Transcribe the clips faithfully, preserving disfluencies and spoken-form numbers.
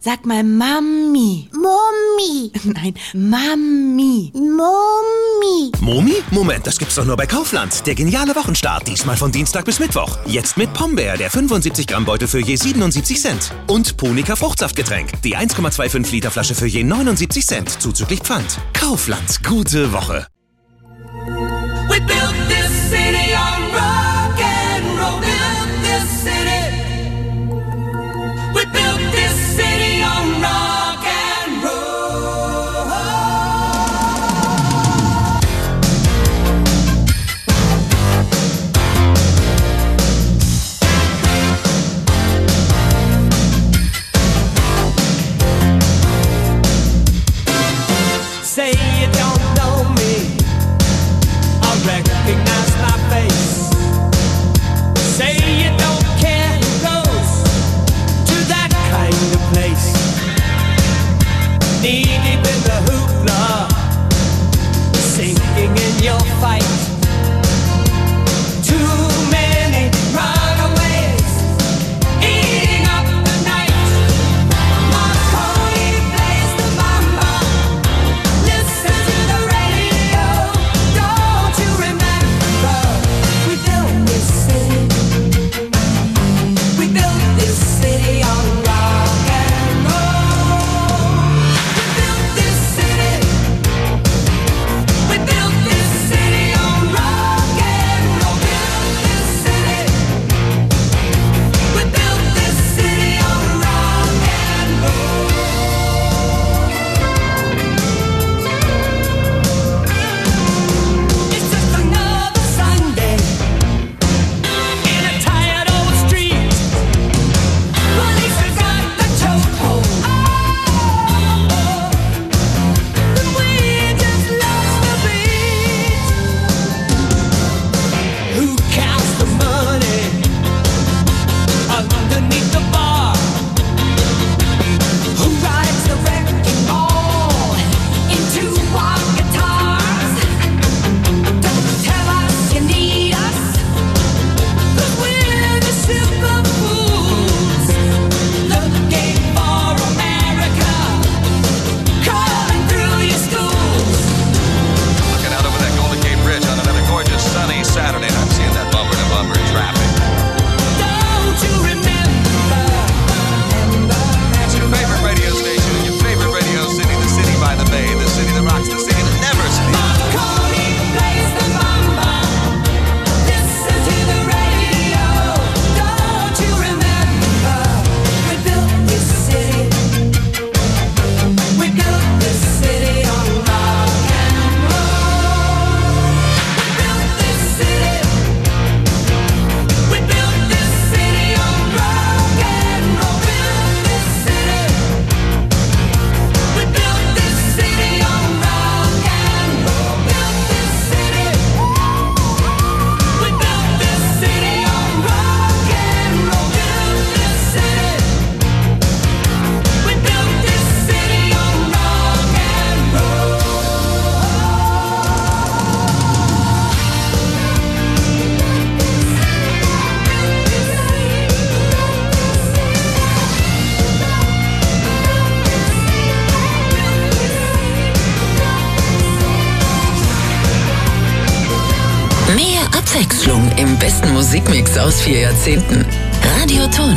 Sag mal Mami. Mummi. Nein, Mami. Mummi. Momi? Moment, das gibt's doch nur bei Kaufland. Der geniale Wochenstart, diesmal von Dienstag bis Mittwoch. Jetzt mit Pombeer, der fünfundsiebzig Gramm Beutel für je siebenundsiebzig Cent. Und Punica Fruchtsaftgetränk, die eins Komma fünfundzwanzig Liter Flasche für je neunundsiebzig Cent, zuzüglich Pfand. Kaufland, gute Woche. We built this city on rock and roll. Built this city. We built this city on rock and roll. Say you don't know me, I recognize my face. Say you don't care who goes to that kind of place. Knee deep in the hoopla, sinking in your fight. Too many runaways, eating up the night. Marconi plays the mamba. Listen to the radio. Don't you remember? We built this city. We built this city on rock and roll. We built this city. We built this city on rock and roll. Built this city. We built this city on rock and roll. It's just another Sunday in a tired old street. Police have got the chokehold. And we just lost the beat. Who counts the money underneath the bar? Who rides the wrecking ball into our guitars? Don't tell us you need us, 'cause we're the super fools looking for America, calling through your schools. Looking out over that Golden Gate Bridge on another gorgeous sunny Saturday, and I'm seeing that bumper to bumper traffic. Don't you remember? It's your favorite radio station in your favorite radio city, the city by the bay, the city that rocks, the city that never sleeps. Marconi plays the mamba. Listen to the radio. Don't you remember? We built this city. We built this city on rock and roll. We built this city. We built this city on rock and roll. Built this city. We built this city on rock and roll. Built this city. We built this city on rock and roll. Built this city. We built this city on rock and roll. Mehr Abwechslung im besten Musikmix aus vier Jahrzehnten. Radio Ton.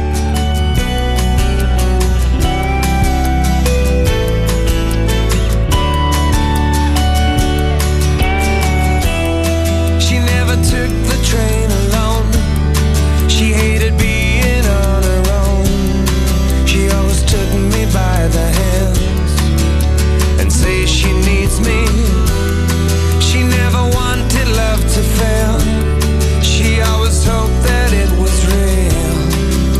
She never took the train alone. She hated being on her own. She always took me by the hands and say she needs me. She never wanted love to fail. She always hoped that it was real.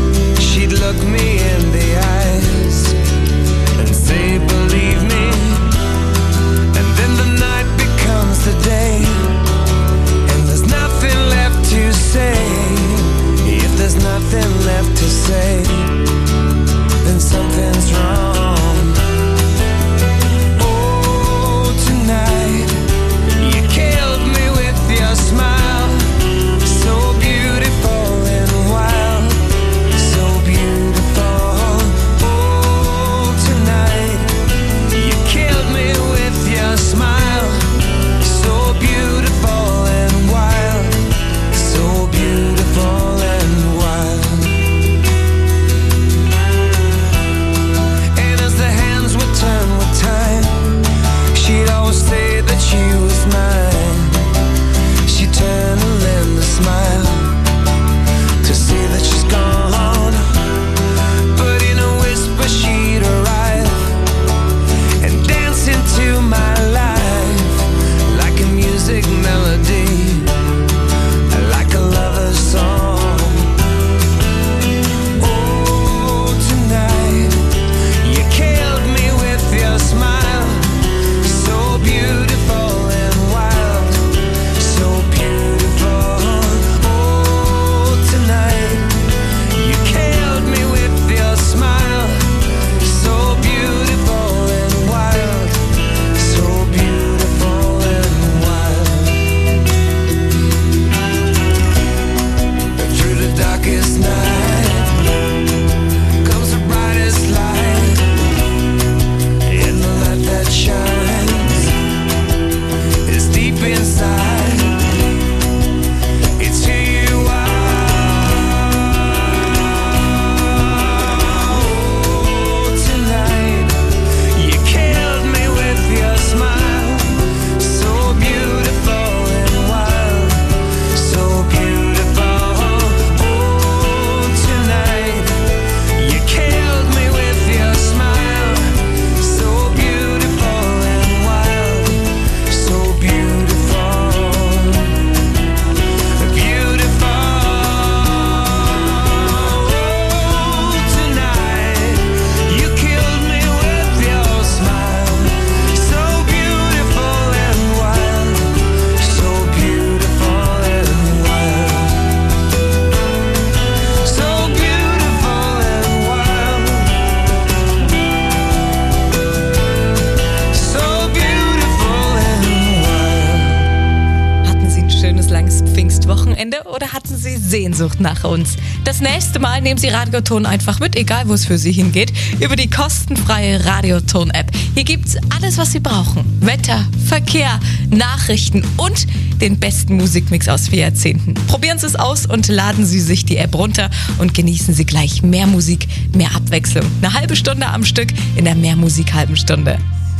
Sehnsucht nach uns. Das nächste Mal nehmen Sie Radioton einfach mit, egal wo es für Sie hingeht, über die kostenfreie Radioton-App. Hier gibt's alles, was Sie brauchen. Wetter, Verkehr, Nachrichten und den besten Musikmix aus vier Jahrzehnten. Probieren Sie es aus und laden Sie sich die App runter und genießen Sie gleich mehr Musik, mehr Abwechslung. Eine halbe Stunde am Stück in der Mehrmusik halben Stunde.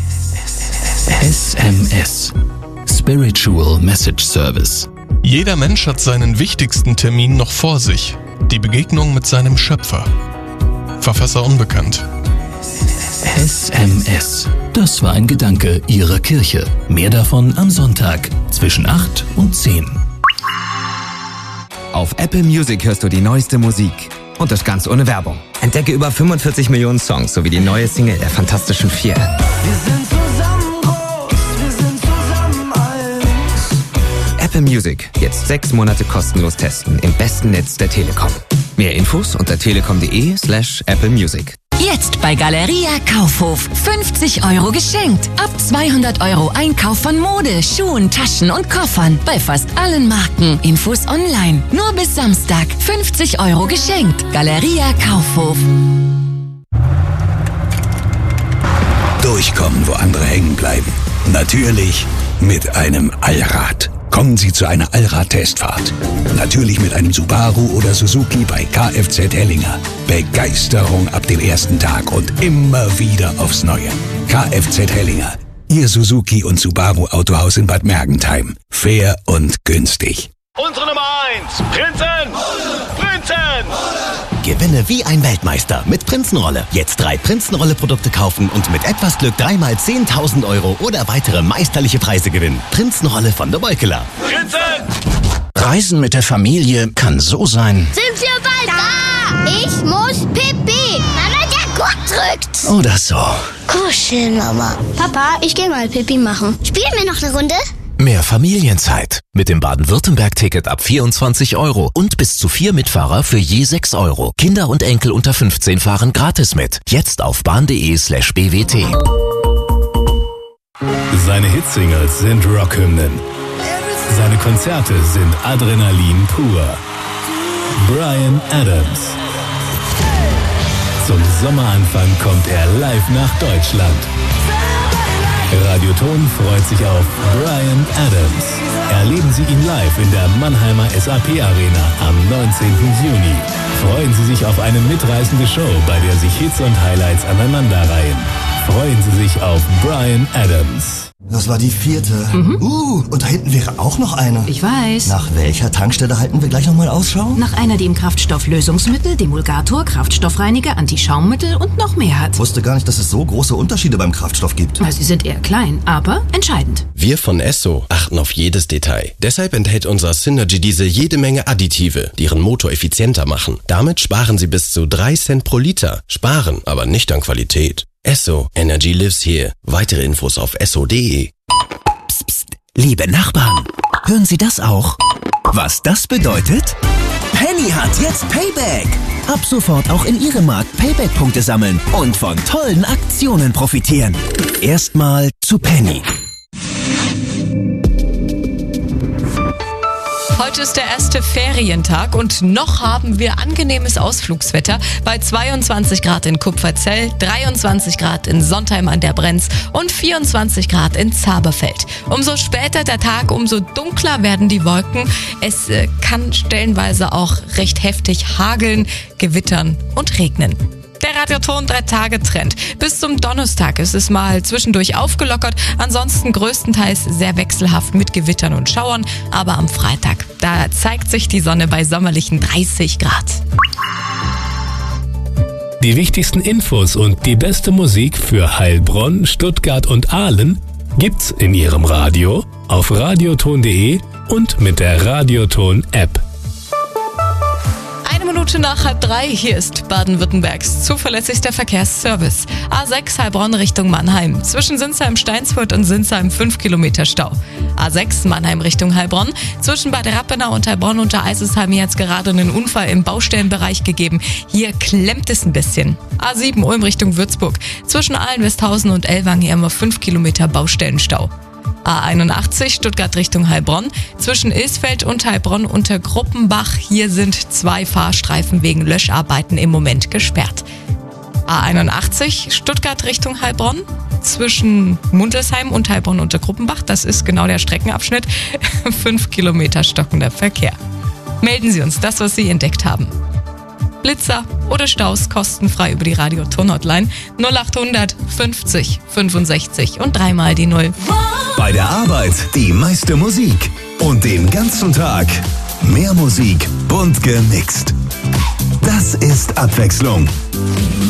S M S. Spiritual Message Service. Jeder Mensch hat seinen wichtigsten Termin noch vor sich. Die Begegnung mit seinem Schöpfer. Verfasser unbekannt. S M S. Das war ein Gedanke Ihrer Kirche. Mehr davon am Sonntag zwischen acht und zehn. Auf Apple Music hörst du die neueste Musik. Und das ganz ohne Werbung. Entdecke über fünfundvierzig Millionen Songs sowie die neue Single der Fantastischen Vier. Wir sind zusammen groß, wir sind zusammen eins. Apple Music. Jetzt sechs Monate kostenlos testen im besten Netz der Telekom. Mehr Infos unter telekom.de slash Apple Music. Jetzt bei Galeria Kaufhof. fünfzig Euro geschenkt. Ab zweihundert Euro Einkauf von Mode, Schuhen, Taschen und Koffern. Bei fast allen Marken. Infos online. Nur bis Samstag. fünfzig Euro geschenkt. Galeria Kaufhof. Durchkommen, wo andere hängen bleiben. Natürlich mit einem Allrad. Kommen Sie zu einer Allrad-Testfahrt. Natürlich mit einem Subaru oder Suzuki bei Kfz Hellinger. Begeisterung ab dem ersten Tag und immer wieder aufs Neue. Kfz Hellinger. Ihr Suzuki und Subaru Autohaus in Bad Mergentheim. Fair und günstig. Unsere Nummer eins, Prinzen! Prinzen! Gewinne wie ein Weltmeister mit Prinzenrolle. Jetzt drei Prinzenrolle-Produkte kaufen und mit etwas Glück dreimal zehntausend Euro oder weitere meisterliche Preise gewinnen. Prinzenrolle von der Beukela. Prinzen! Reisen mit der Familie kann so sein. Sind wir bald da? Ich muss pipi. Mama, der Gurt drückt. Oder so. Kuscheln, Mama. Papa, ich gehe mal pipi machen. Spielen wir noch eine Runde? Mehr Familienzeit. Mit dem Baden-Württemberg-Ticket ab vierundzwanzig Euro und bis zu vier Mitfahrer für je sechs Euro. Kinder und Enkel unter fünfzehn fahren gratis mit. Jetzt auf bahn.de slash bwt. Seine Hitsingles sind Rockhymnen. Seine Konzerte sind Adrenalin pur. Bryan Adams. Zum Sommeranfang kommt er live nach Deutschland. Radioton freut sich auf Bryan Adams. Erleben Sie ihn live in der Mannheimer S A P Arena am neunzehnten Juni. Freuen Sie sich auf eine mitreißende Show, bei der sich Hits und Highlights aneinanderreihen. Freuen Sie sich auf Bryan Adams. Das war die vierte. Mhm. Uh, und da hinten wäre auch noch eine. Ich weiß. Nach welcher Tankstelle halten wir gleich nochmal Ausschau? Nach einer, die im Kraftstofflösungsmittel, Demulgator, Kraftstoffreiniger, Antischaumittel und noch mehr hat. Ich wusste gar nicht, dass es so große Unterschiede beim Kraftstoff gibt. Sie sind eher klein, aber entscheidend. Wir von Esso achten auf jedes Detail. Deshalb enthält unser Synergy-Diesel jede Menge Additive, die Ihren Motor effizienter machen. Damit sparen Sie bis zu drei Cent pro Liter. Sparen, aber nicht an Qualität. Esso. Energy lives here. Weitere Infos auf esso punkt de. Psst, psst. Liebe Nachbarn, hören Sie das auch? Was das bedeutet? Penny hat jetzt Payback. Ab sofort auch in Ihrem Markt Payback-Punkte sammeln und von tollen Aktionen profitieren. Erstmal zu Penny. Heute ist der erste Ferientag und noch haben wir angenehmes Ausflugswetter bei zweiundzwanzig Grad in Kupferzell, dreiundzwanzig Grad in Sontheim an der Brenz und vierundzwanzig Grad in Zaberfeld. Umso später der Tag, umso dunkler werden die Wolken. Es äh, kann stellenweise auch recht heftig hageln, gewittern und regnen. Der Radioton drei Tage Trend. Bis zum Donnerstag ist es mal zwischendurch aufgelockert, ansonsten größtenteils sehr wechselhaft mit Gewittern und Schauern. Aber am Freitag, da zeigt sich die Sonne bei sommerlichen dreißig Grad. Die wichtigsten Infos und die beste Musik für Heilbronn, Stuttgart und Aalen gibt's in Ihrem Radio, auf radioton punkt de und mit der Radioton-App. Eine Minute nach halb drei, hier ist Baden-Württembergs zuverlässigster Verkehrsservice. A sechs Heilbronn Richtung Mannheim. Zwischen Sinsheim-Steinsfurt und Sinsheim fünf Kilometer Stau. A sechs Mannheim Richtung Heilbronn. Zwischen Bad Rappenau und Heilbronn unter Eisesheim jetzt gerade einen Unfall im Baustellenbereich gegeben. Hier klemmt es ein bisschen. A sieben Ulm Richtung Würzburg. Zwischen Ahlen, Westhausen und Ellwangen hier immer fünf Kilometer Baustellenstau. A einundachtzig Stuttgart Richtung Heilbronn. Zwischen Ilsfeld und Heilbronn unter Gruppenbach. Hier sind zwei Fahrstreifen wegen Löscharbeiten im Moment gesperrt. A einundachtzig Stuttgart Richtung Heilbronn. Zwischen Mundelsheim und Heilbronn unter Gruppenbach. Das ist genau der Streckenabschnitt. Fünf Kilometer stockender Verkehr. Melden Sie uns das, was Sie entdeckt haben. Blitzer oder Staus kostenfrei über die Radio-Ton-Hotline null achthundert fünfzig fünfundsechzig und dreimal die Null. Bei der Arbeit die meiste Musik und den ganzen Tag mehr Musik, bunt gemixt. Das ist Abwechslung.